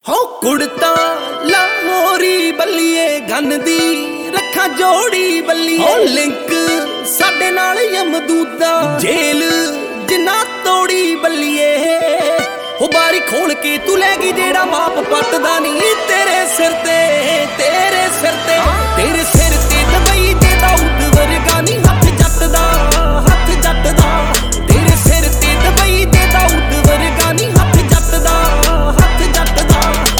हो कुड़ता लाहौरी बल्लीए गन दी रखा जोड़ी बल्ली हो लिंक साडे नाल यमदूदा जेल जिन्ना तोड़ी बल्लीए हो बारी खोल के तू लैगी जेड़ा माप पटदा नहीं तेरे सिर ते तेरे सिर ते तेरे सिर ते दवाई दे दाऊद वर्गा नहीं हथ जट दा हथ जट दा तेरे सिर ते दवाई दे दाऊद वर्गा नहीं हथ जट दा हथ जट दा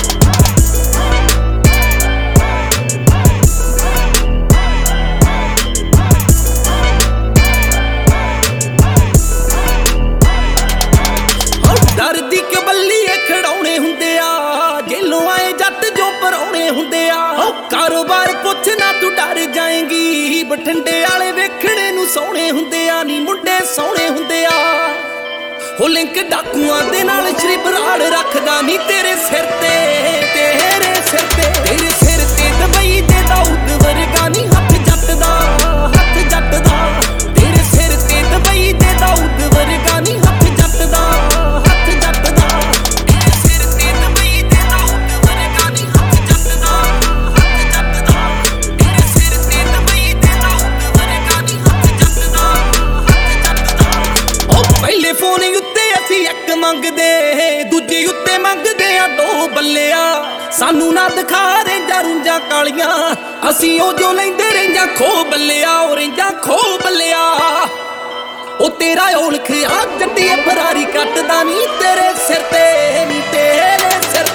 डरदी के बल्लीए खड़ाउणे हुंदे आ जेलों आए जट जो पराउणे हुंदे आ कारोबार पुछ ना तू डर जाएंगी बठिंडे वाले वेखणे नूं सोहणे हुंदे आ नी मुंडे सोहणे हुंदे आ हो लिंक डाकूआं दे नाल श्री बराड़ रखदा नी तेरे सिर ते तेरे सिर ते तेरे सिर ते दवाई दे दाऊद वर्गा नी हथ जट दा हथ जट दा तेरे सिर ते दवाई दे दाऊद वर्गा नी हथ जट दा हथ जट दा तेरे सिर ते दवाई दे दाऊद वर्गा नी हथ जट दा हथ जट दा तेरे सिर ते दवाई दे दाऊद वर्गा नी हथ जट दा हथ जट दा ओ पहले फोन उत्ते असी एक मंगदे दूजे उत्ते मंगदे आ दो बल्लिया सानू ना दिखा रेंजा रुंजा कालियां असी ओ जो लैंदे रेंजा खो बल्लिया ओ रेंजा खो बल्लिया ओ तेरा औलख आ जट्टिए फरारी कटदा नी तेरे सिर ते नी तेरे सिर